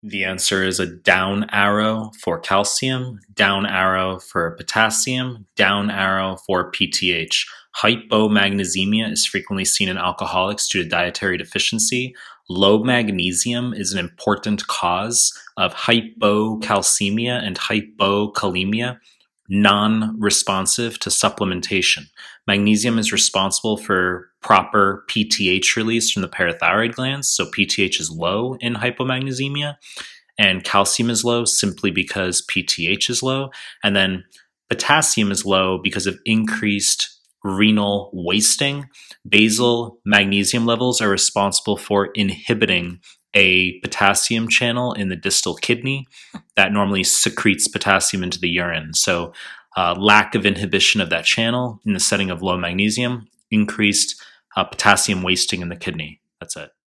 The answer is a down arrow for calcium, down arrow for potassium, down arrow for PTH. Hypomagnesemia is frequently seen in alcoholics due to dietary deficiency. Low magnesium is an important cause of hypocalcemia and hypokalemia, non-responsive to supplementation. Magnesium is responsible for proper PTH release from the parathyroid glands, so PTH is low in hypomagnesemia, and calcium is low simply because PTH is low, and then potassium is low because of increased renal wasting. Basal magnesium levels are responsible for inhibiting a potassium channel in the distal kidney that normally secretes potassium into the urine. So lack of inhibition of that channel in the setting of low magnesium increased potassium wasting in the kidney. That's it.